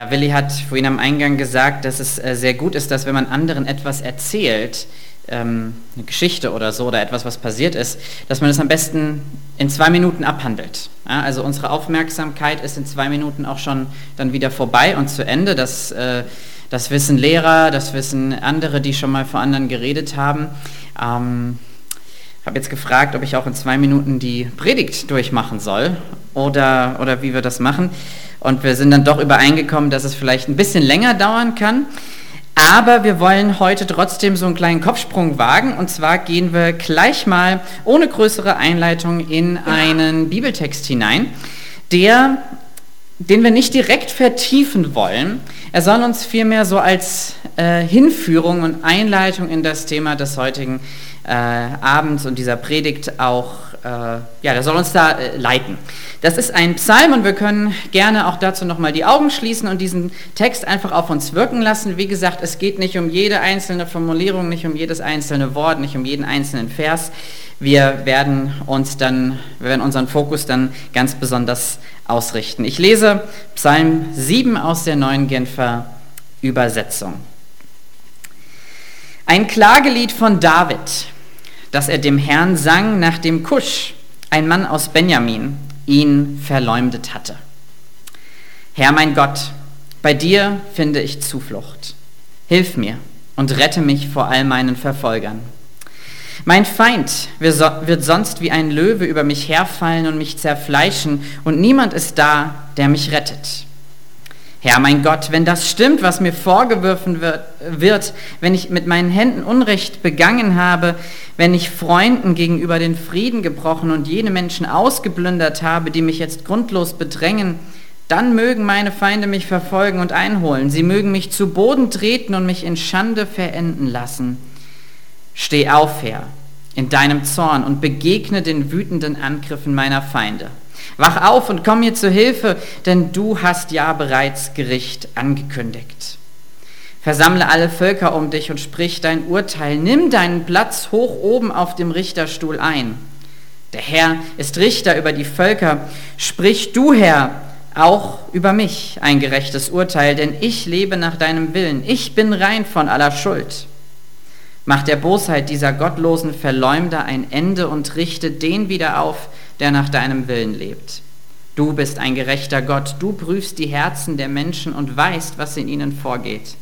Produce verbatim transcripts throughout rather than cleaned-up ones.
Willi hat vorhin am Eingang gesagt, dass es äh, sehr gut ist, dass wenn man anderen etwas erzählt, ähm, eine Geschichte oder so oder etwas, was passiert ist, dass man das am besten in zwei Minuten abhandelt. Ja, also unsere Aufmerksamkeit ist in zwei Minuten auch schon dann wieder vorbei und zu Ende. Das, äh, das wissen Lehrer, das wissen andere, die schon mal vor anderen geredet haben. Ähm, Ich habe jetzt gefragt, ob ich auch in zwei Minuten die Predigt durchmachen soll oder, oder wie wir das machen. Und wir sind dann doch übereingekommen, dass es vielleicht ein bisschen länger dauern kann. Aber wir wollen heute trotzdem so einen kleinen Kopfsprung wagen. Und zwar gehen wir gleich mal ohne größere Einleitung in einen Bibeltext hinein, der, den wir nicht direkt vertiefen wollen. Er soll uns vielmehr so als äh, Hinführung und Einleitung in das Thema des heutigen äh, Abends und dieser Predigt auch, äh, ja, der soll uns da äh, leiten. Das ist ein Psalm und wir können gerne auch dazu nochmal die Augen schließen und diesen Text einfach auf uns wirken lassen. Wie gesagt, es geht nicht um jede einzelne Formulierung, nicht um jedes einzelne Wort, nicht um jeden einzelnen Vers. Wir werden uns dann, wir werden unseren Fokus dann ganz besonders ausrichten. Ich lese Psalm sieben aus der Neuen Genfer Übersetzung. Ein Klagelied von David, das er dem Herrn sang, nachdem Kusch, ein Mann aus Benjamin, ihn verleumdet hatte. Herr mein Gott, bei dir finde ich Zuflucht. Hilf mir und rette mich vor all meinen Verfolgern. Mein Feind wird sonst wie ein Löwe über mich herfallen und mich zerfleischen, und niemand ist da, der mich rettet. Herr mein Gott, wenn das stimmt, was mir vorgeworfen wird, wird, wenn ich mit meinen Händen Unrecht begangen habe, wenn ich Freunden gegenüber den Frieden gebrochen und jene Menschen ausgeplündert habe, die mich jetzt grundlos bedrängen, dann mögen meine Feinde mich verfolgen und einholen. Sie mögen mich zu Boden treten und mich in Schande verenden lassen. Steh auf, Herr, in deinem Zorn und begegne den wütenden Angriffen meiner Feinde. Wach auf und komm mir zu Hilfe, denn du hast ja bereits Gericht angekündigt. Versammle alle Völker um dich und sprich dein Urteil. Nimm deinen Platz hoch oben auf dem Richterstuhl ein. Der Herr ist Richter über die Völker. Sprich du, Herr, auch über mich ein gerechtes Urteil, denn ich lebe nach deinem Willen. Ich bin rein von aller Schuld. Mach der Bosheit dieser gottlosen Verleumder ein Ende und richte den wieder auf, der nach deinem Willen lebt. Du bist ein gerechter Gott, du prüfst die Herzen der Menschen und weißt, was in ihnen vorgeht.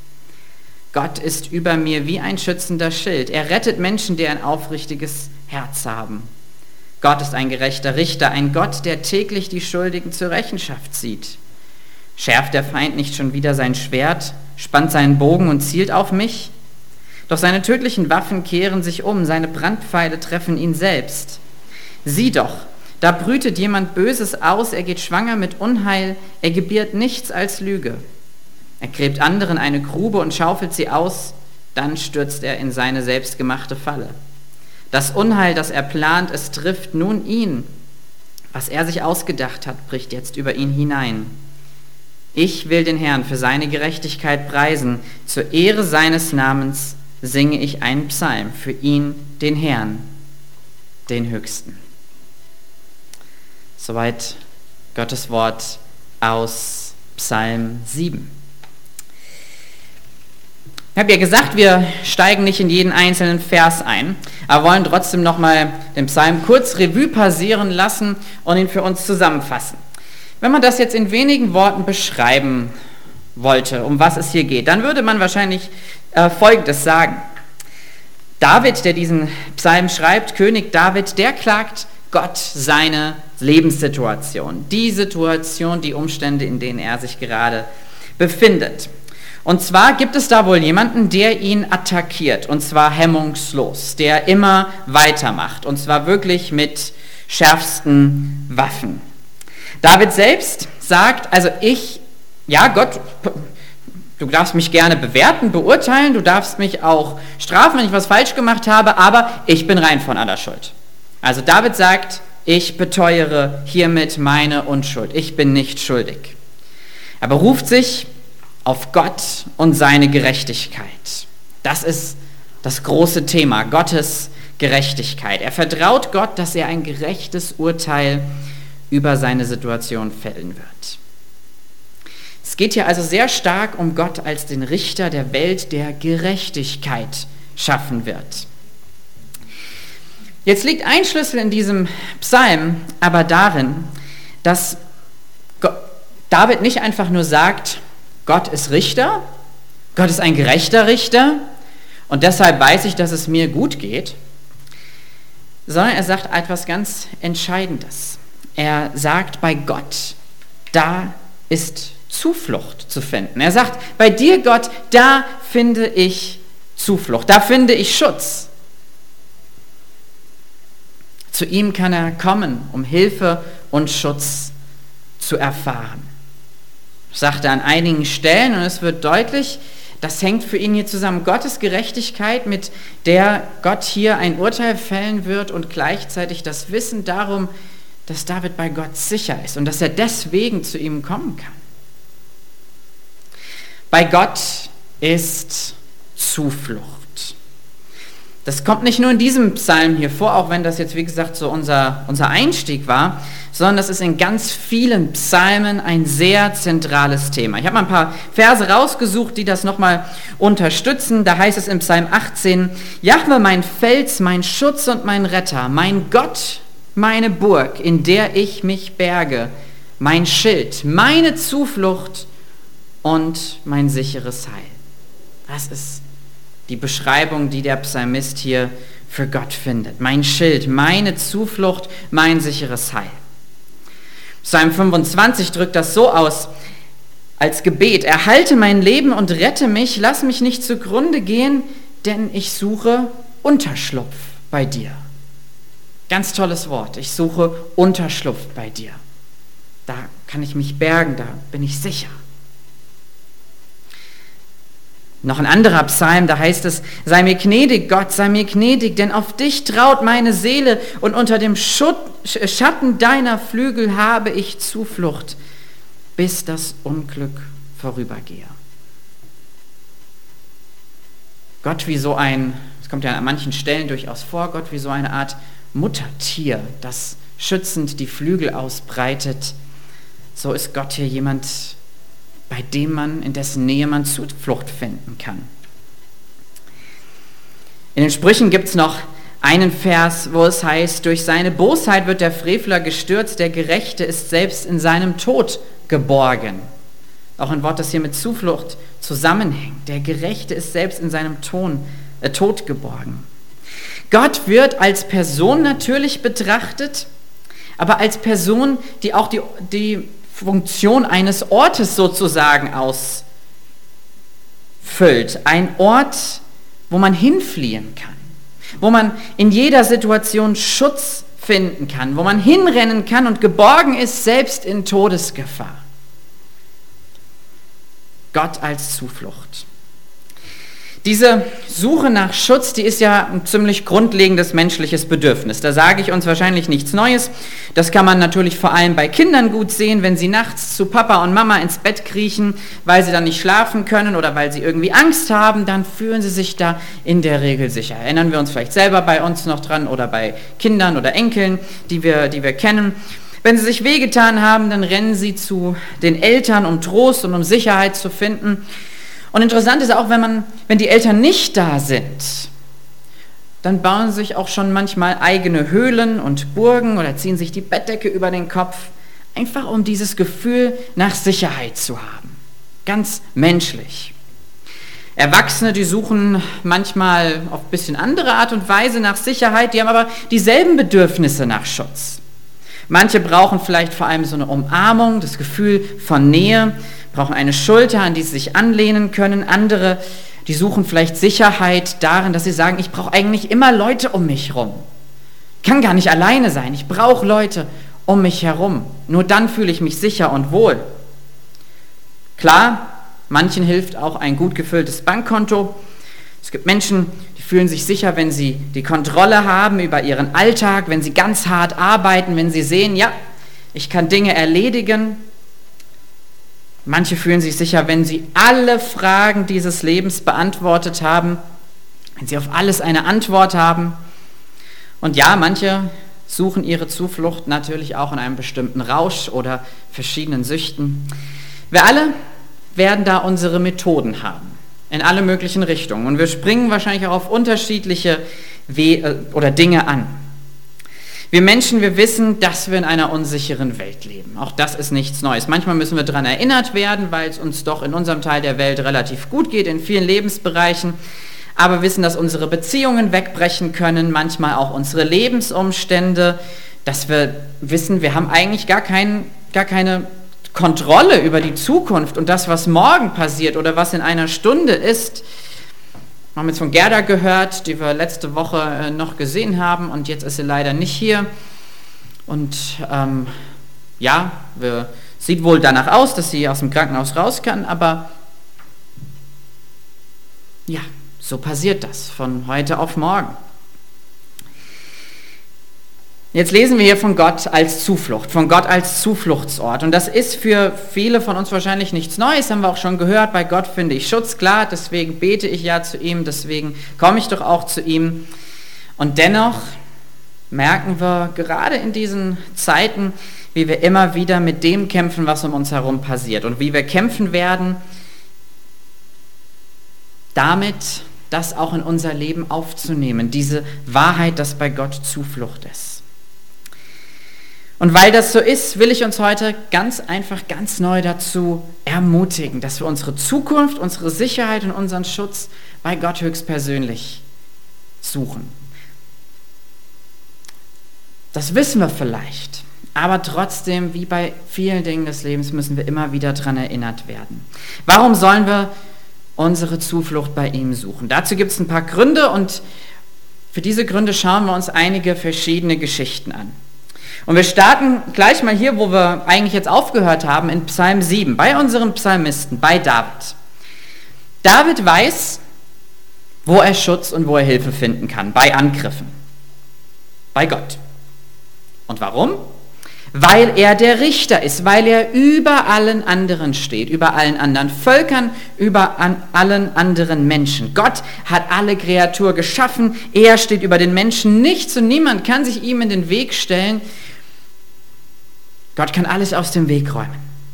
Gott ist über mir wie ein schützender Schild. Er rettet Menschen, die ein aufrichtiges Herz haben. Gott ist ein gerechter Richter, ein Gott, der täglich die Schuldigen zur Rechenschaft zieht. Schärft der Feind nicht schon wieder sein Schwert, spannt seinen Bogen und zielt auf mich? Doch seine tödlichen Waffen kehren sich um, seine Brandpfeile treffen ihn selbst. Sieh doch, da brütet jemand Böses aus, er geht schwanger mit Unheil, er gebiert nichts als Lüge. Er gräbt anderen eine Grube und schaufelt sie aus, dann stürzt er in seine selbstgemachte Falle. Das Unheil, das er plant, es trifft nun ihn. Was er sich ausgedacht hat, bricht jetzt über ihn hinein. Ich will den Herrn für seine Gerechtigkeit preisen, zur Ehre seines Namens singe ich einen Psalm, für ihn, den Herrn, den Höchsten. Soweit Gottes Wort aus Psalm sieben. Ich habe ja gesagt, wir steigen nicht in jeden einzelnen Vers ein, aber wollen trotzdem nochmal den Psalm kurz Revue passieren lassen und ihn für uns zusammenfassen. Wenn man das jetzt in wenigen Worten beschreiben wollte, um was es hier geht, dann würde man wahrscheinlich äh, Folgendes sagen. David, der diesen Psalm schreibt, König David, der klagt Gott seine Lebenssituation, die Situation, die Umstände, in denen er sich gerade befindet. Und zwar gibt es da wohl jemanden, der ihn attackiert, und zwar hemmungslos, der immer weitermacht, und zwar wirklich mit schärfsten Waffen. David selbst sagt, also ich, ja Gott, du darfst mich gerne bewerten, beurteilen, du darfst mich auch strafen, wenn ich was falsch gemacht habe, aber ich bin rein von aller Schuld. Also David sagt, ich beteuere hiermit meine Unschuld, ich bin nicht schuldig. Er beruft sich auf Gott und seine Gerechtigkeit. Das ist das große Thema, Gottes Gerechtigkeit. Er vertraut Gott, dass er ein gerechtes Urteil über seine Situation fällen wird. Es geht hier also sehr stark um Gott als den Richter der Welt, der Gerechtigkeit schaffen wird. Jetzt liegt ein Schlüssel in diesem Psalm aber darin, dass David nicht einfach nur sagt, Gott ist Richter, Gott ist ein gerechter Richter und deshalb weiß ich, dass es mir gut geht, sondern er sagt etwas ganz Entscheidendes. Er sagt, bei Gott, da ist Zuflucht zu finden. Er sagt, bei dir, Gott, da finde ich Zuflucht, da finde ich Schutz. Zu ihm kann er kommen, um Hilfe und Schutz zu erfahren. Das sagt er an einigen Stellen und es wird deutlich, das hängt für ihn hier zusammen. Gottes Gerechtigkeit, mit der Gott hier ein Urteil fällen wird und gleichzeitig das Wissen darum, dass David bei Gott sicher ist und dass er deswegen zu ihm kommen kann. Bei Gott ist Zuflucht. Das kommt nicht nur in diesem Psalm hier vor, auch wenn das jetzt, wie gesagt, so unser, unser Einstieg war, sondern das ist in ganz vielen Psalmen ein sehr zentrales Thema. Ich habe mal ein paar Verse rausgesucht, die das nochmal unterstützen. Da heißt es im Psalm achtzehn, Jahwe, mein Fels, mein Schutz und mein Retter, mein Gott, meine Burg, in der ich mich berge, mein Schild, meine Zuflucht und mein sicheres Heil. Das ist die Beschreibung, die der Psalmist hier für Gott findet. Mein Schild, meine Zuflucht, mein sicheres Heil. Psalm fünfundzwanzig drückt das so aus, als Gebet, erhalte mein Leben und rette mich, lass mich nicht zugrunde gehen, denn ich suche Unterschlupf bei dir. Ganz tolles Wort, ich suche Unterschlupf bei dir. Da kann ich mich bergen, da bin ich sicher. Noch ein anderer Psalm, da heißt es, sei mir gnädig, Gott, sei mir gnädig, denn auf dich traut meine Seele und unter dem Schutt, Schatten deiner Flügel habe ich Zuflucht, bis das Unglück vorübergehe. Gott wie so ein, das kommt ja an manchen Stellen durchaus vor, Gott wie so eine Art Muttertier, das schützend die Flügel ausbreitet. So ist Gott hier jemand, bei dem man, in dessen Nähe man Zuflucht finden kann. In den Sprüchen gibt es noch einen Vers, wo es heißt, durch seine Bosheit wird der Frevler gestürzt, der Gerechte ist selbst in seinem Tod geborgen. Auch ein Wort, das hier mit Zuflucht zusammenhängt. Der Gerechte ist selbst in seinem Ton, äh, Tod geborgen. Gott wird als Person natürlich betrachtet, aber als Person, die auch die, die Funktion eines Ortes sozusagen ausfüllt. Ein Ort, wo man hinfliehen kann, wo man in jeder Situation Schutz finden kann, wo man hinrennen kann und geborgen ist, selbst in Todesgefahr. Gott als Zuflucht. Diese Suche nach Schutz, die ist ja ein ziemlich grundlegendes menschliches Bedürfnis. Da sage ich uns wahrscheinlich nichts Neues. Das kann man natürlich vor allem bei Kindern gut sehen, wenn sie nachts zu Papa und Mama ins Bett kriechen, weil sie dann nicht schlafen können oder weil sie irgendwie Angst haben, dann fühlen sie sich da in der Regel sicher. Erinnern wir uns vielleicht selber bei uns noch dran oder bei Kindern oder Enkeln, die wir, die wir kennen. Wenn sie sich wehgetan haben, dann rennen sie zu den Eltern, um Trost und um Sicherheit zu finden. Und interessant ist auch, wenn man, wenn die Eltern nicht da sind, dann bauen sie sich auch schon manchmal eigene Höhlen und Burgen oder ziehen sich die Bettdecke über den Kopf, einfach um dieses Gefühl nach Sicherheit zu haben. Ganz menschlich. Erwachsene, die suchen manchmal auf ein bisschen andere Art und Weise nach Sicherheit, die haben aber dieselben Bedürfnisse nach Schutz. Manche brauchen vielleicht vor allem so eine Umarmung, das Gefühl von Nähe, brauchen eine Schulter, an die sie sich anlehnen können. Andere, die suchen vielleicht Sicherheit darin, dass sie sagen, ich brauche eigentlich immer Leute um mich herum. Ich kann gar nicht alleine sein, ich brauche Leute um mich herum. Nur dann fühle ich mich sicher und wohl. Klar, manchen hilft auch ein gut gefülltes Bankkonto. Es gibt Menschen, die fühlen sich sicher, wenn sie die Kontrolle haben über ihren Alltag, wenn sie ganz hart arbeiten, wenn sie sehen, ja, ich kann Dinge erledigen. Manche fühlen sich sicher, wenn sie alle Fragen dieses Lebens beantwortet haben, wenn sie auf alles eine Antwort haben. Und ja, manche suchen ihre Zuflucht natürlich auch in einem bestimmten Rausch oder verschiedenen Süchten. Wir alle werden da unsere Methoden haben, in alle möglichen Richtungen. Und wir springen wahrscheinlich auch auf unterschiedliche We- oder Dinge an. Wir Menschen, wir wissen, dass wir in einer unsicheren Welt leben. Auch das ist nichts Neues. Manchmal müssen wir daran erinnert werden, weil es uns doch in unserem Teil der Welt relativ gut geht, in vielen Lebensbereichen. Aber wir wissen, dass unsere Beziehungen wegbrechen können, manchmal auch unsere Lebensumstände, dass wir wissen, wir haben eigentlich gar, kein, gar keine Kontrolle über die Zukunft und das, was morgen passiert oder was in einer Stunde ist. Wir haben jetzt von Gerda gehört, die wir letzte Woche noch gesehen haben und jetzt ist sie leider nicht hier. Und ähm, ja, wir, sieht wohl danach aus, dass sie aus dem Krankenhaus raus kann, aber ja, so passiert das von heute auf morgen. Jetzt lesen wir hier von Gott als Zuflucht, von Gott als Zufluchtsort. Und das ist für viele von uns wahrscheinlich nichts Neues, haben wir auch schon gehört. Bei Gott finde ich Schutz, klar, deswegen bete ich ja zu ihm, deswegen komme ich doch auch zu ihm. Und dennoch merken wir gerade in diesen Zeiten, wie wir immer wieder mit dem kämpfen, was um uns herum passiert. Und wie wir kämpfen werden, damit das auch in unser Leben aufzunehmen, diese Wahrheit, dass bei Gott Zuflucht ist. Und weil das so ist, will ich uns heute ganz einfach, ganz neu dazu ermutigen, dass wir unsere Zukunft, unsere Sicherheit und unseren Schutz bei Gott höchstpersönlich suchen. Das wissen wir vielleicht, aber trotzdem, wie bei vielen Dingen des Lebens, müssen wir immer wieder daran erinnert werden. Warum sollen wir unsere Zuflucht bei ihm suchen? Dazu gibt es ein paar Gründe und für diese Gründe schauen wir uns einige verschiedene Geschichten an. Und wir starten gleich mal hier, wo wir eigentlich jetzt aufgehört haben, in Psalm sieben, bei unserem Psalmisten, bei David. David weiß, wo er Schutz und wo er Hilfe finden kann, bei Angriffen, bei Gott. Und warum? Weil er der Richter ist, weil er über allen anderen steht, über allen anderen Völkern, über an allen anderen Menschen. Gott hat alle Kreatur geschaffen, er steht über den Menschen, nichts und niemand kann sich ihm in den Weg stellen. Gott kann alles aus dem Weg räumen.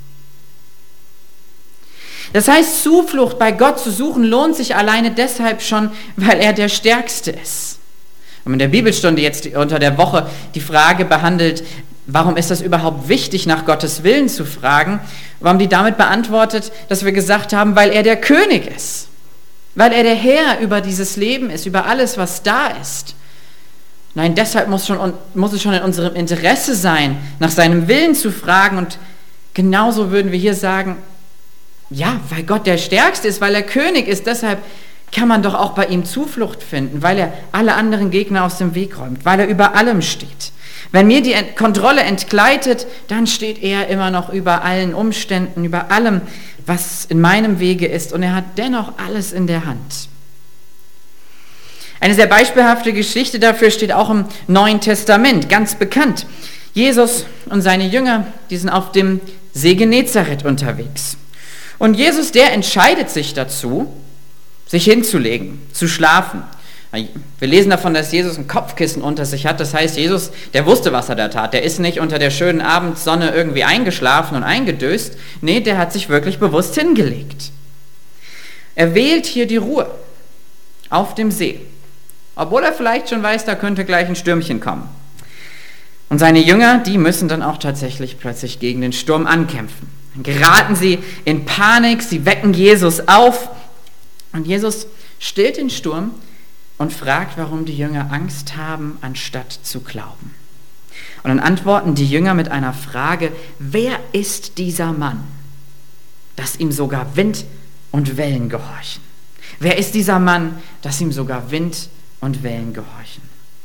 Das heißt, Zuflucht bei Gott zu suchen, lohnt sich alleine deshalb schon, weil er der Stärkste ist. Und in der Bibelstunde jetzt unter der Woche die Frage behandelt, warum ist das überhaupt wichtig, nach Gottes Willen zu fragen? Wir haben die damit beantwortet, dass wir gesagt haben, weil er der König ist, weil er der Herr über dieses Leben ist, über alles, was da ist. Nein, deshalb muss, schon, muss es schon in unserem Interesse sein, nach seinem Willen zu fragen. Und genauso würden wir hier sagen, ja, weil Gott der Stärkste ist, weil er König ist, deshalb kann man doch auch bei ihm Zuflucht finden, weil er alle anderen Gegner aus dem Weg räumt, weil er über allem steht. Wenn mir die Kontrolle entgleitet, dann steht er immer noch über allen Umständen, über allem, was in meinem Wege ist. Und er hat dennoch alles in der Hand. Eine sehr beispielhafte Geschichte dafür steht auch im Neuen Testament, ganz bekannt. Jesus und seine Jünger, die sind auf dem See Genezareth unterwegs. Und Jesus, der entscheidet sich dazu, sich hinzulegen, zu schlafen. Wir lesen davon, dass Jesus ein Kopfkissen unter sich hat. Das heißt, Jesus, der wusste, was er da tat. Der ist nicht unter der schönen Abendsonne irgendwie eingeschlafen und eingedöst. Nee, der hat sich wirklich bewusst hingelegt. Er wählt hier die Ruhe auf dem See. Obwohl er vielleicht schon weiß, da könnte gleich ein Stürmchen kommen. Und seine Jünger, die müssen dann auch tatsächlich plötzlich gegen den Sturm ankämpfen. Dann geraten sie in Panik, sie wecken Jesus auf. Und Jesus stillt den Sturm und fragt, warum die Jünger Angst haben, anstatt zu glauben. Und dann antworten die Jünger mit einer Frage, wer ist dieser Mann, dass ihm sogar Wind und Wellen gehorchen? Wer ist dieser Mann, dass ihm sogar Wind und Wellen gehorchen?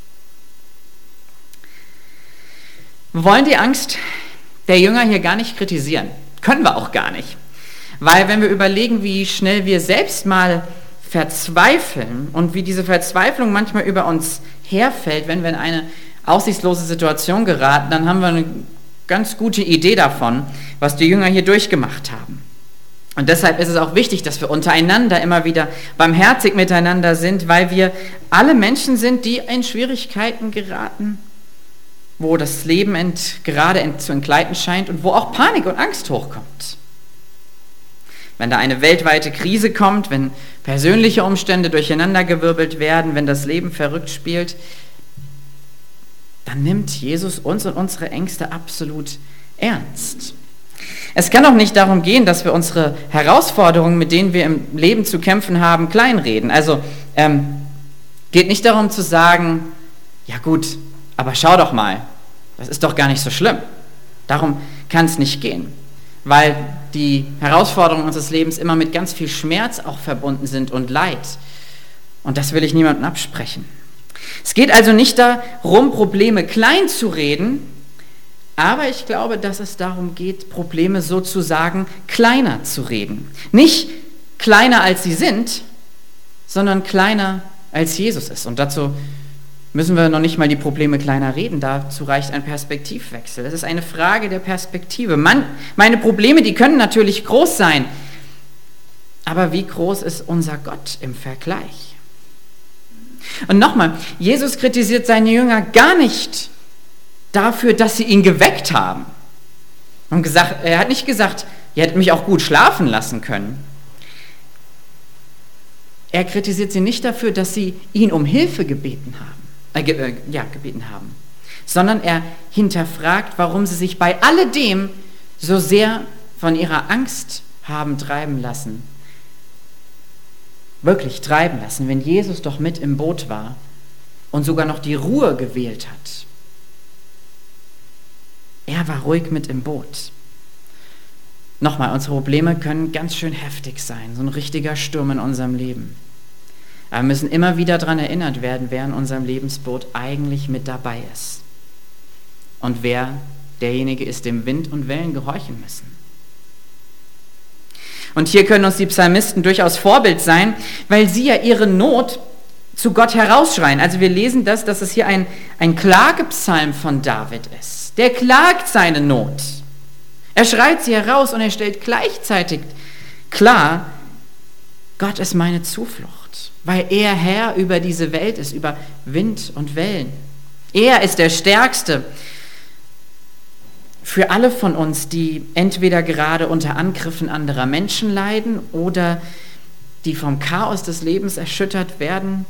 Wir wollen die Angst der Jünger hier gar nicht kritisieren. Können wir auch gar nicht. Weil wenn wir überlegen, wie schnell wir selbst mal verzweifeln und wie diese Verzweiflung manchmal über uns herfällt, wenn wir in eine aussichtslose Situation geraten, dann haben wir eine ganz gute Idee davon, was die Jünger hier durchgemacht haben. Und deshalb ist es auch wichtig, dass wir untereinander immer wieder barmherzig miteinander sind, weil wir alle Menschen sind, die in Schwierigkeiten geraten, wo das Leben ent, gerade ent, zu entgleiten scheint und wo auch Panik und Angst hochkommt. Wenn da eine weltweite Krise kommt, wenn persönliche Umstände durcheinandergewirbelt werden, wenn das Leben verrückt spielt, dann nimmt Jesus uns und unsere Ängste absolut ernst. Es kann auch nicht darum gehen, dass wir unsere Herausforderungen, mit denen wir im Leben zu kämpfen haben, kleinreden. Also ähm, geht nicht darum zu sagen, ja gut, aber schau doch mal, das ist doch gar nicht so schlimm. Darum kann es nicht gehen, weil die Herausforderungen unseres Lebens immer mit ganz viel Schmerz auch verbunden sind und Leid. Und das will ich niemandem absprechen. Es geht also nicht darum, Probleme klein zu reden, aber ich glaube, dass es darum geht, Probleme sozusagen kleiner zu reden. Nicht kleiner als sie sind, sondern kleiner als Jesus ist. Und dazu müssen wir noch nicht mal die Probleme kleiner reden, dazu reicht ein Perspektivwechsel. Es ist eine Frage der Perspektive. Man, meine Probleme, die können natürlich groß sein, aber wie groß ist unser Gott im Vergleich? Und nochmal, Jesus kritisiert seine Jünger gar nicht dafür, dass sie ihn geweckt haben. Und gesagt, er hat nicht gesagt, ihr hättet mich auch gut schlafen lassen können. Er kritisiert sie nicht dafür, dass sie ihn um Hilfe gebeten haben, äh, ge, äh, ja, gebeten haben, sondern er hinterfragt, warum sie sich bei alledem so sehr von ihrer Angst haben treiben lassen. Wirklich treiben lassen, wenn Jesus doch mit im Boot war und sogar noch die Ruhe gewählt hat. Er war ruhig mit im Boot. Nochmal, unsere Probleme können ganz schön heftig sein, so ein richtiger Sturm in unserem Leben. Aber wir müssen immer wieder daran erinnert werden, wer in unserem Lebensboot eigentlich mit dabei ist. Und wer derjenige ist, dem Wind und Wellen gehorchen müssen. Und hier können uns die Psalmisten durchaus Vorbild sein, weil sie ja ihre Not zu Gott herausschreien. Also wir lesen das, dass es hier ein, ein Klagepsalm von David ist. Der klagt seine Not. Er schreit sie heraus und er stellt gleichzeitig klar, Gott ist meine Zuflucht, weil er Herr über diese Welt ist, über Wind und Wellen. Er ist der Stärkste für alle von uns, die entweder gerade unter Angriffen anderer Menschen leiden oder die vom Chaos des Lebens erschüttert werden.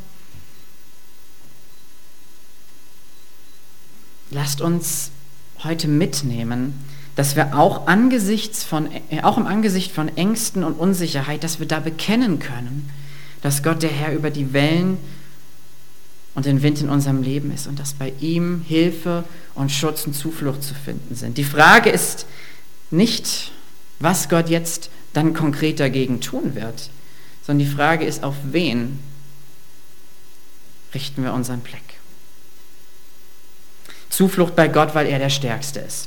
Lasst uns heute mitnehmen, dass wir auch, angesichts von, auch im Angesicht von Ängsten und Unsicherheit, dass wir da bekennen können, dass Gott der Herr über die Wellen und den Wind in unserem Leben ist und dass bei ihm Hilfe und Schutz und Zuflucht zu finden sind. Die Frage ist nicht, was Gott jetzt dann konkret dagegen tun wird, sondern die Frage ist, auf wen richten wir unseren Blick. Zuflucht bei Gott, weil er der Stärkste ist.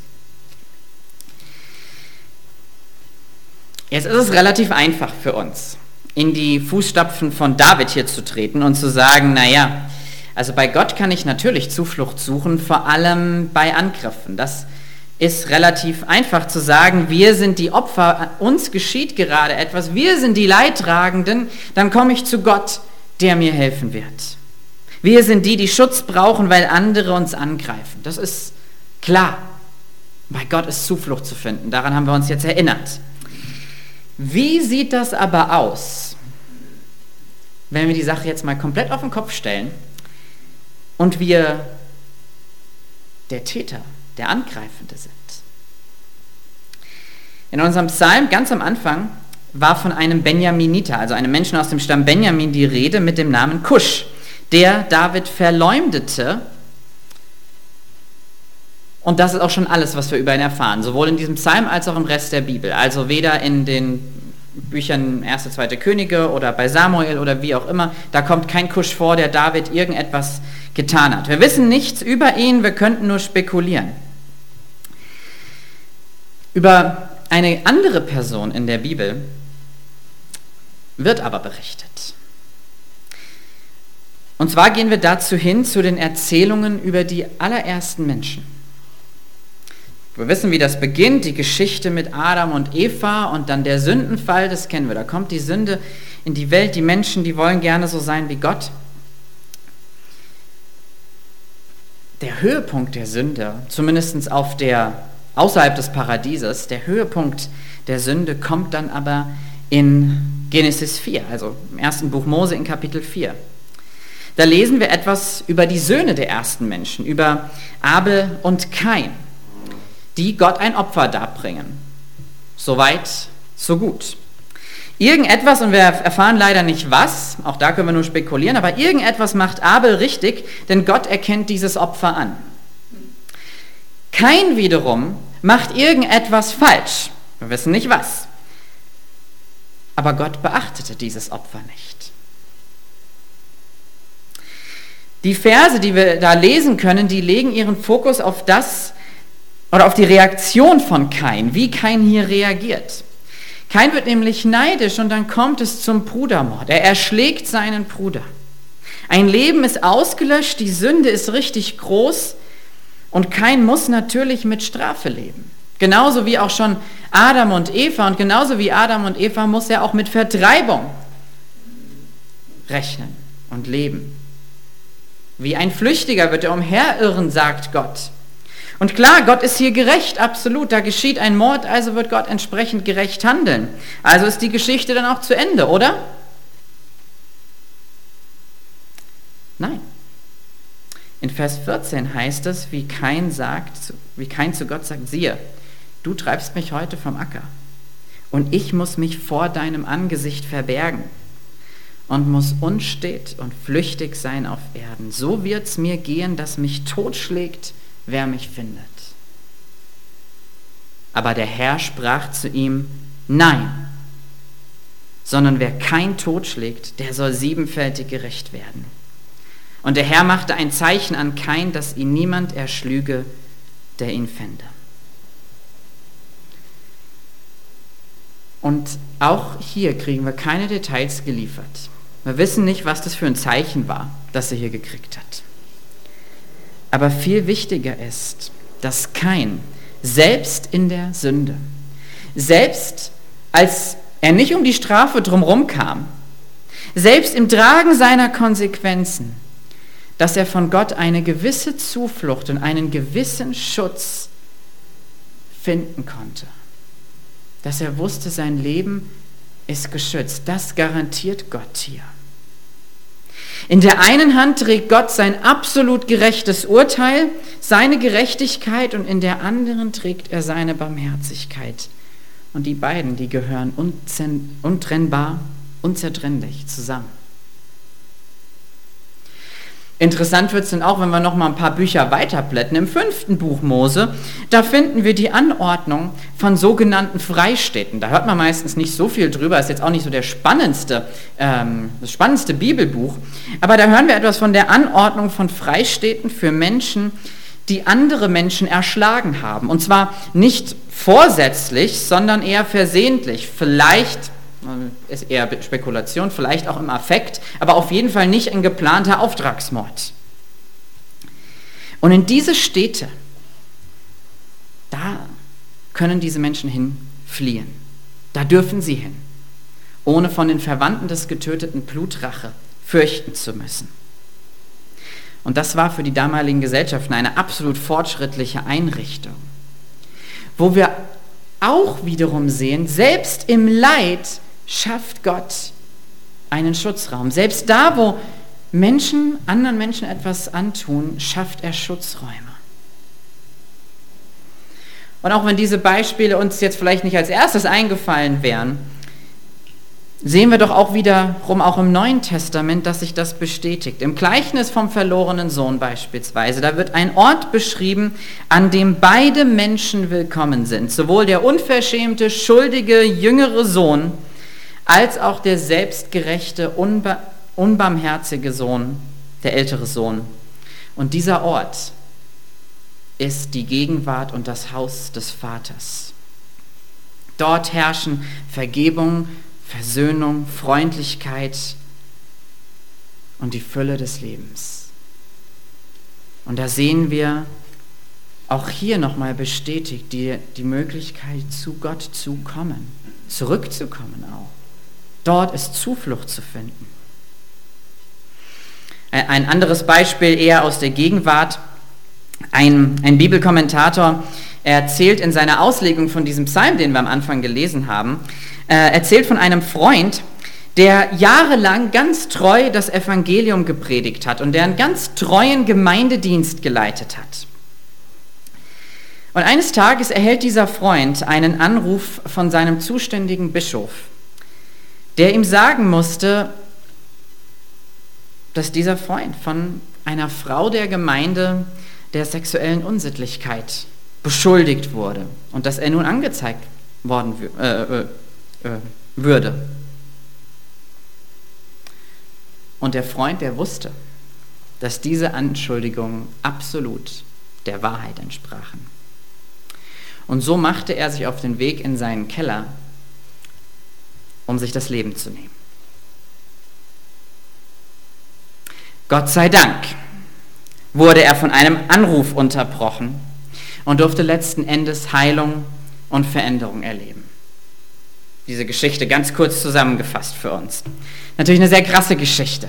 Jetzt ist es relativ einfach für uns, in die Fußstapfen von David hier zu treten und zu sagen, naja, also bei Gott kann ich natürlich Zuflucht suchen, vor allem bei Angriffen. Das ist relativ einfach zu sagen, wir sind die Opfer, uns geschieht gerade etwas, wir sind die Leidtragenden, dann komme ich zu Gott, der mir helfen wird. Wir sind die, die Schutz brauchen, weil andere uns angreifen. Das ist klar. Bei Gott ist Zuflucht zu finden, daran haben wir uns jetzt erinnert. Wie sieht das aber aus, wenn wir die Sache jetzt mal komplett auf den Kopf stellen und wir der Täter, der Angreifende sind? In unserem Psalm ganz am Anfang war von einem Benjaminiter, also einem Menschen aus dem Stamm Benjamin, die Rede mit dem Namen Kusch, der David verleumdete. Und das ist auch schon alles, was wir über ihn erfahren, sowohl in diesem Psalm als auch im Rest der Bibel. Also weder in den Büchern erste, zweite Könige oder bei Samuel oder wie auch immer, da kommt kein Kusch vor, der David irgendetwas getan hat. Wir wissen nichts über ihn, wir könnten nur spekulieren. Über eine andere Person in der Bibel wird aber berichtet. Und zwar gehen wir dazu hin, zu den Erzählungen über die allerersten Menschen. Wir wissen, wie das beginnt, die Geschichte mit Adam und Eva und dann der Sündenfall, das kennen wir. Da kommt die Sünde in die Welt, die Menschen, die wollen gerne so sein wie Gott. Der Höhepunkt der Sünde, zumindest auf der, außerhalb des Paradieses, der Höhepunkt der Sünde kommt dann aber in Genesis vier, also im ersten Buch Mose in Kapitel vier. Da lesen wir etwas über die Söhne der ersten Menschen, über Abel und Kain, die Gott ein Opfer darbringen. Soweit, so gut. Irgendetwas, und wir erfahren leider nicht was, auch da können wir nur spekulieren, aber irgendetwas macht Abel richtig, denn Gott erkennt dieses Opfer an. Kain wiederum macht irgendetwas falsch, wir wissen nicht was, aber Gott beachtete dieses Opfer nicht. Die Verse, die wir da lesen können, die legen ihren Fokus auf das oder auf die Reaktion von Kain, wie Kain hier reagiert. Kain wird nämlich neidisch und dann kommt es zum Brudermord. Er erschlägt seinen Bruder. Ein Leben ist ausgelöscht, die Sünde ist richtig groß und Kain muss natürlich mit Strafe leben. Genauso wie auch schon Adam und Eva und genauso wie Adam und Eva muss er auch mit Vertreibung rechnen und leben. Wie ein Flüchtiger wird er umherirren, sagt Gott. Und klar, Gott ist hier gerecht, absolut. Da geschieht ein Mord, also wird Gott entsprechend gerecht handeln. Also ist die Geschichte dann auch zu Ende, oder? Nein. In Vers vierzehn heißt es, wie Kain sagt, wie Kain zu Gott sagt, siehe, du treibst mich heute vom Acker und ich muss mich vor deinem Angesicht verbergen und muss unstet und flüchtig sein auf Erden. So wird's mir gehen, dass mich totschlägt, wer mich findet. Aber der Herr sprach zu ihm, nein, sondern wer kein Tod schlägt, der soll siebenfältig gerecht werden. Und der Herr machte ein Zeichen an Kain, dass ihn niemand erschlüge, der ihn fände. Und auch hier kriegen wir keine Details geliefert. Wir wissen nicht, was das für ein Zeichen war, das er hier gekriegt hat. Aber viel wichtiger ist, dass Kain selbst in der Sünde, selbst als er nicht um die Strafe drumherum kam, selbst im Tragen seiner Konsequenzen, dass er von Gott eine gewisse Zuflucht und einen gewissen Schutz finden konnte. Dass er wusste, sein Leben ist geschützt. Das garantiert Gott hier. In der einen Hand trägt Gott sein absolut gerechtes Urteil, seine Gerechtigkeit, und in der anderen trägt er seine Barmherzigkeit. Und die beiden, die gehören untrennbar, unzertrennlich zusammen. Interessant wird es dann auch, wenn wir noch mal ein paar Bücher weiterblättern. Im fünften Buch Mose, da finden wir die Anordnung von sogenannten Freistädten. Da hört man meistens nicht so viel drüber, ist jetzt auch nicht so der spannendste, ähm, das spannendste Bibelbuch. Aber da hören wir etwas von der Anordnung von Freistädten für Menschen, die andere Menschen erschlagen haben. Und zwar nicht vorsätzlich, sondern eher versehentlich. Vielleicht ist eher Spekulation, vielleicht auch im Affekt, aber auf jeden Fall nicht ein geplanter Auftragsmord. Und in diese Städte, da können diese Menschen hinfliehen. Da dürfen sie hin, ohne von den Verwandten des Getöteten Blutrache fürchten zu müssen. Und das war für die damaligen Gesellschaften eine absolut fortschrittliche Einrichtung, wo wir auch wiederum sehen, selbst im Leid schafft Gott einen Schutzraum. Selbst da, wo Menschen anderen Menschen etwas antun, schafft er Schutzräume. Und auch wenn diese Beispiele uns jetzt vielleicht nicht als erstes eingefallen wären, sehen wir doch auch wiederum auch im Neuen Testament, dass sich das bestätigt. Im Gleichnis vom verlorenen Sohn beispielsweise, da wird ein Ort beschrieben, an dem beide Menschen willkommen sind. Sowohl der unverschämte, schuldige, jüngere Sohn, als auch der selbstgerechte, unba- unbarmherzige Sohn, der ältere Sohn. Und dieser Ort ist die Gegenwart und das Haus des Vaters. Dort herrschen Vergebung, Versöhnung, Freundlichkeit und die Fülle des Lebens. Und da sehen wir auch hier nochmal bestätigt die, die Möglichkeit, zu Gott zu kommen, zurückzukommen auch. Dort ist Zuflucht zu finden. Ein anderes Beispiel eher aus der Gegenwart. Ein, ein Bibelkommentator erzählt in seiner Auslegung von diesem Psalm, den wir am Anfang gelesen haben, äh, erzählt von einem Freund, der jahrelang ganz treu das Evangelium gepredigt hat und der einen ganz treuen Gemeindedienst geleitet hat. Und eines Tages erhält dieser Freund einen Anruf von seinem zuständigen Bischof, der ihm sagen musste, dass dieser Freund von einer Frau der Gemeinde der sexuellen Unsittlichkeit beschuldigt wurde und dass er nun angezeigt worden äh, äh, äh, würde. Und der Freund, der wusste, dass diese Anschuldigungen absolut der Wahrheit entsprachen. Und so machte er sich auf den Weg in seinen Keller, um sich das Leben zu nehmen. Gott sei Dank wurde er von einem Anruf unterbrochen und durfte letzten Endes Heilung und Veränderung erleben. Diese Geschichte ganz kurz zusammengefasst für uns. Natürlich eine sehr krasse Geschichte.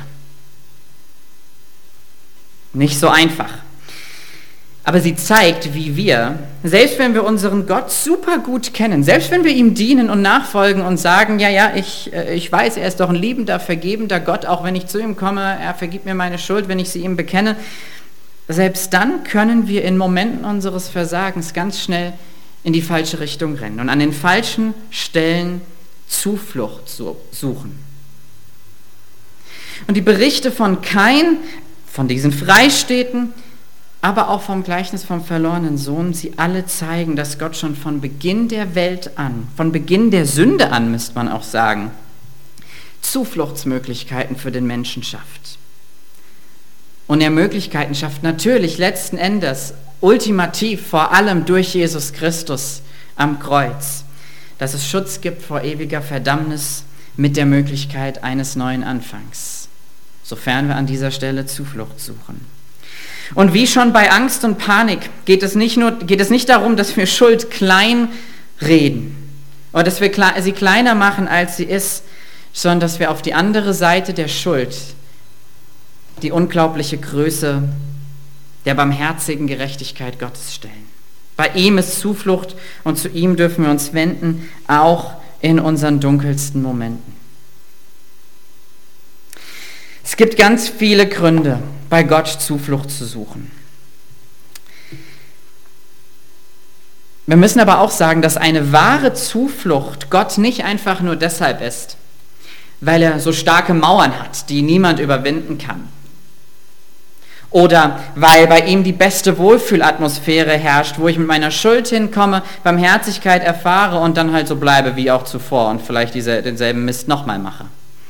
Nicht so einfach. Aber sie zeigt, wie wir, selbst wenn wir unseren Gott super gut kennen, selbst wenn wir ihm dienen und nachfolgen und sagen, ja, ja, ich, ich weiß, er ist doch ein liebender, vergebender Gott, auch wenn ich zu ihm komme, er vergibt mir meine Schuld, wenn ich sie ihm bekenne, selbst dann können wir in Momenten unseres Versagens ganz schnell in die falsche Richtung rennen und an den falschen Stellen Zuflucht suchen. Und die Berichte von Kain, von diesen Freistädten, aber auch vom Gleichnis vom verlorenen Sohn, sie alle zeigen, dass Gott schon von Beginn der Welt an, von Beginn der Sünde an, müsste man auch sagen, Zufluchtsmöglichkeiten für den Menschen schafft. Und er Möglichkeiten schafft natürlich letzten Endes, ultimativ vor allem durch Jesus Christus am Kreuz, dass es Schutz gibt vor ewiger Verdammnis mit der Möglichkeit eines neuen Anfangs, sofern wir an dieser Stelle Zuflucht suchen. Und wie schon bei Angst und Panik geht es nicht nur, geht es nicht darum, dass wir Schuld klein reden oder dass wir sie kleiner machen, als sie ist, sondern dass wir auf die andere Seite der Schuld die unglaubliche Größe der barmherzigen Gerechtigkeit Gottes stellen. Bei ihm ist Zuflucht und zu ihm dürfen wir uns wenden, auch in unseren dunkelsten Momenten. Es gibt ganz viele Gründe, bei Gott Zuflucht zu suchen. Wir müssen aber auch sagen, dass eine wahre Zuflucht Gott nicht einfach nur deshalb ist, weil er so starke Mauern hat, die niemand überwinden kann. Oder weil bei ihm die beste Wohlfühlatmosphäre herrscht, wo ich mit meiner Schuld hinkomme, Barmherzigkeit erfahre und dann halt so bleibe wie auch zuvor und vielleicht diese, denselben Mist nochmal mache.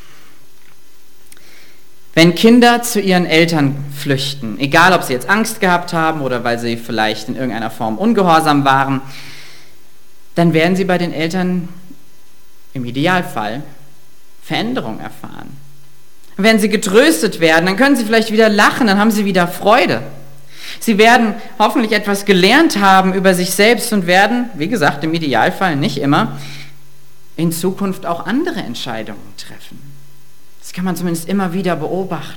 Wenn Kinder zu ihren Eltern flüchten, egal ob sie jetzt Angst gehabt haben oder weil sie vielleicht in irgendeiner Form ungehorsam waren, dann werden sie bei den Eltern im Idealfall Veränderung erfahren. Wenn sie getröstet werden, dann können sie vielleicht wieder lachen, dann haben sie wieder Freude. Sie werden hoffentlich etwas gelernt haben über sich selbst und werden, wie gesagt, im Idealfall nicht immer, in Zukunft auch andere Entscheidungen treffen. Das kann man zumindest immer wieder beobachten.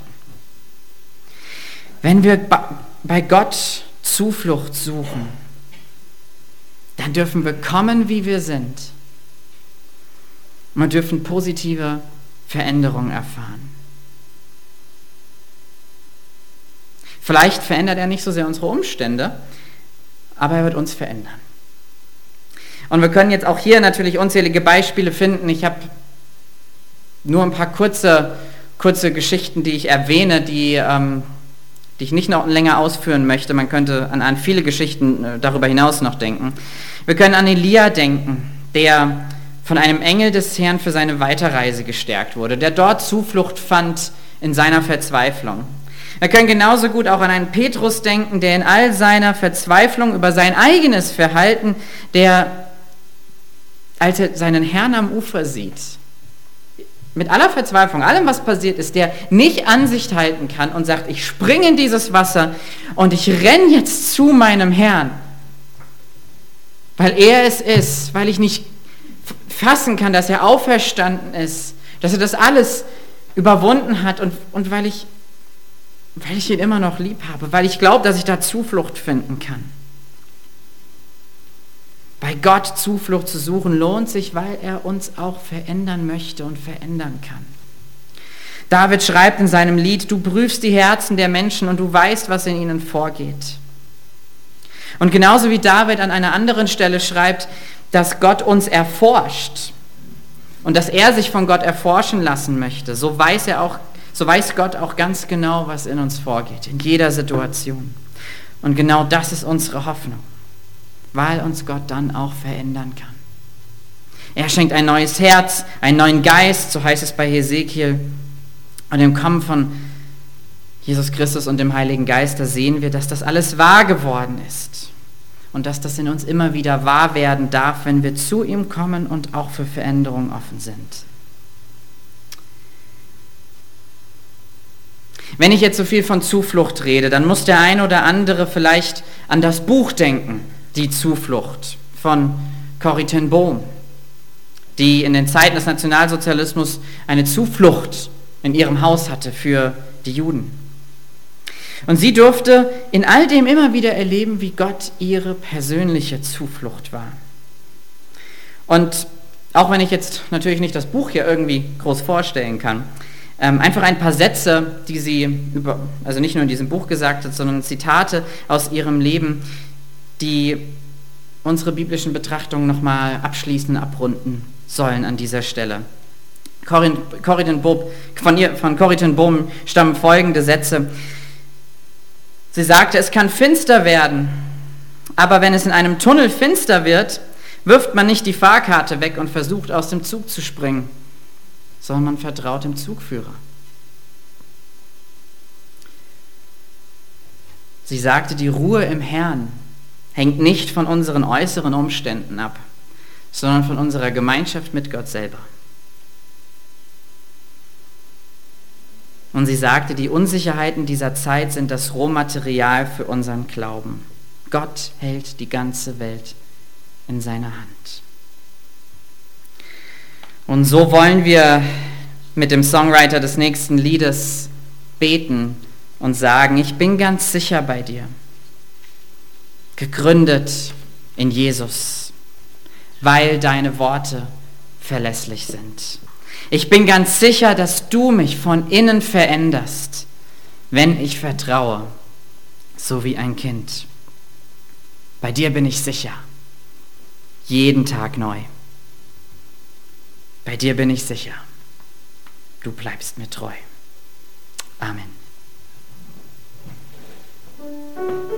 Wenn wir bei Gott Zuflucht suchen, dann dürfen wir kommen, wie wir sind. Und wir dürfen positive Veränderungen erfahren. Vielleicht verändert er nicht so sehr unsere Umstände, aber er wird uns verändern. Und wir können jetzt auch hier natürlich unzählige Beispiele finden. Ich habe nur ein paar kurze, kurze Geschichten, die ich erwähne, die, ähm, die ich nicht noch länger ausführen möchte. Man könnte an, an viele Geschichten äh, darüber hinaus noch denken. Wir können an Elia denken, der von einem Engel des Herrn für seine Weiterreise gestärkt wurde, der dort Zuflucht fand in seiner Verzweiflung. Wir können genauso gut auch an einen Petrus denken, der in all seiner Verzweiflung über sein eigenes Verhalten, der, als er seinen Herrn am Ufer sieht, mit aller Verzweiflung, allem, was passiert ist, der nicht Ansicht halten kann und sagt, ich springe in dieses Wasser und ich renne jetzt zu meinem Herrn, weil er es ist, weil ich nicht fassen kann, dass er auferstanden ist, dass er das alles überwunden hat und, und weil ich, weil ich ihn immer noch lieb habe, weil ich glaube, dass ich da Zuflucht finden kann. Bei Gott Zuflucht zu suchen lohnt sich, weil er uns auch verändern möchte und verändern kann. David schreibt in seinem Lied, du prüfst die Herzen der Menschen und du weißt, was in ihnen vorgeht. Und genauso wie David an einer anderen Stelle schreibt, dass Gott uns erforscht und dass er sich von Gott erforschen lassen möchte, so weiß er auch, so weiß Gott auch ganz genau, was in uns vorgeht, in jeder Situation. Und genau das ist unsere Hoffnung, weil uns Gott dann auch verändern kann. Er schenkt ein neues Herz, einen neuen Geist, so heißt es bei Hesekiel. Und im Kommen von Jesus Christus und dem Heiligen Geist, da sehen wir, dass das alles wahr geworden ist. Und dass das in uns immer wieder wahr werden darf, wenn wir zu ihm kommen und auch für Veränderung offen sind. Wenn ich jetzt so viel von Zuflucht rede, dann muss der ein oder andere vielleicht an das Buch denken, Die Zuflucht von Corrie ten Boom, die in den Zeiten des Nationalsozialismus eine Zuflucht in ihrem Haus hatte für die Juden. Und sie durfte in all dem immer wieder erleben, wie Gott ihre persönliche Zuflucht war. Und auch wenn ich jetzt natürlich nicht das Buch hier irgendwie groß vorstellen kann, ähm, einfach ein paar Sätze, die sie über, also nicht nur in diesem Buch gesagt hat, sondern Zitate aus ihrem Leben, die unsere biblischen Betrachtungen nochmal abschließen, abrunden sollen an dieser Stelle. Corrie, Corrie ten Boom, von, ihr, von Corrie ten Boom stammen folgende Sätze. Sie sagte, es kann finster werden, aber wenn es in einem Tunnel finster wird, wirft man nicht die Fahrkarte weg und versucht aus dem Zug zu springen, sondern man vertraut dem Zugführer. Sie sagte, die Ruhe im Herrn hängt nicht von unseren äußeren Umständen ab, sondern von unserer Gemeinschaft mit Gott selber. Und sie sagte, die Unsicherheiten dieser Zeit sind das Rohmaterial für unseren Glauben. Gott hält die ganze Welt in seiner Hand. Und so wollen wir mit dem Songwriter des nächsten Liedes beten und sagen, ich bin ganz sicher bei dir, gegründet in Jesus, weil deine Worte verlässlich sind. Ich bin ganz sicher, dass du mich von innen veränderst, wenn ich vertraue, so wie ein Kind. Bei dir bin ich sicher, jeden Tag neu. Bei dir bin ich sicher, du bleibst mir treu. Amen.